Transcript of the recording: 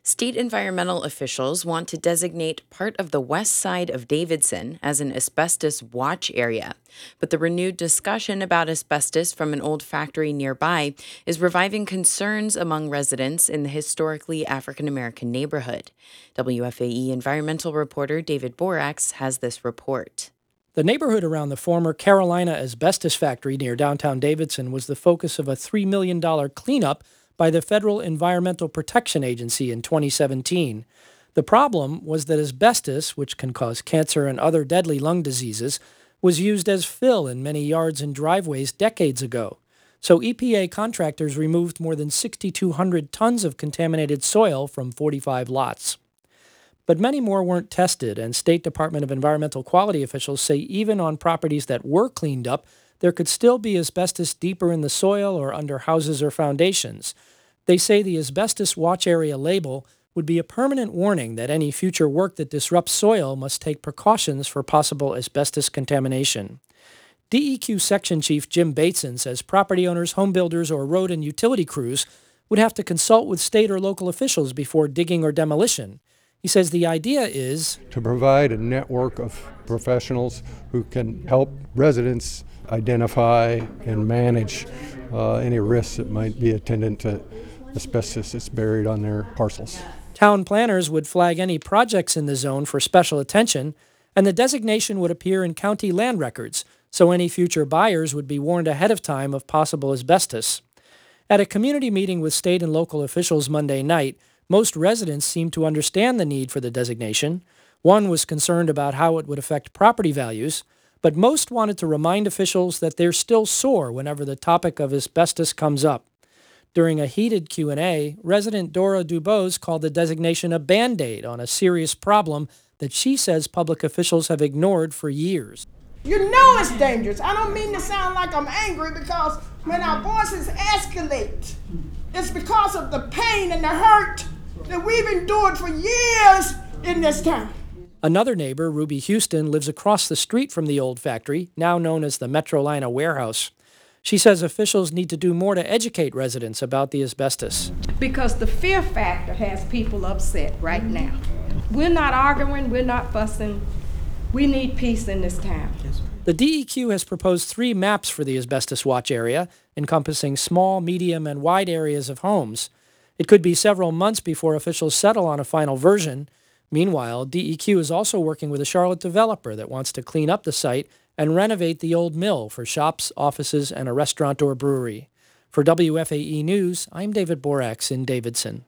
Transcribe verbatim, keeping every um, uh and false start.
State environmental officials want to designate part of the west side of Davidson as an asbestos watch area. But the renewed discussion about asbestos from an old factory nearby is reviving concerns among residents in the historically African American neighborhood. W F A E environmental reporter David Borax has this report. The neighborhood around the former Carolina asbestos factory near downtown Davidson was the focus of a three million dollars cleanup by the Federal Environmental Protection Agency in twenty seventeen. The problem was that asbestos, which can cause cancer and other deadly lung diseases, was used as fill in many yards and driveways decades ago. So E P A contractors removed more than six thousand two hundred tons of contaminated soil from forty-five lots. But many more weren't tested, and State Department of Environmental Quality officials say even on properties that were cleaned up, there could still be asbestos deeper in the soil or under houses or foundations. They say the asbestos watch area label would be a permanent warning that any future work that disrupts soil must take precautions for possible asbestos contamination. D E Q Section Chief Jim Bateson says property owners, home builders, or road and utility crews would have to consult with state or local officials before digging or demolition. He says the idea is to provide a network of professionals who can help residents identify and manage uh, any risks that might be attendant to asbestos that's buried on their parcels. Town planners would flag any projects in the zone for special attention, and the designation would appear in county land records, so any future buyers would be warned ahead of time of possible asbestos. At a community meeting with state and local officials Monday night, most residents seemed to understand the need for the designation. One was concerned about how it would affect property values, but most wanted to remind officials that they're still sore whenever the topic of asbestos comes up. During a heated Q and A, resident Dora Dubose called the designation a Band-Aid on a serious problem that she says public officials have ignored for years. You know it's dangerous. I don't mean to sound like I'm angry, because when our voices escalate, it's because of the pain and the hurt that we've endured for years in this town. Another neighbor, Ruby Houston, lives across the street from the old factory, now known as the Metrolina warehouse. She says officials need to do more to educate residents about the asbestos. Because the fear factor has people upset right now. We're not arguing, we're not fussing. We need peace in this town. The D E Q has proposed three maps for the asbestos watch area, encompassing small, medium, and wide areas of homes. It could be several months before officials settle on a final version. Meanwhile, D E Q is also working with a Charlotte developer that wants to clean up the site and renovate the old mill for shops, offices, and a restaurant or brewery. For W F A E News, I'm David Borax in Davidson.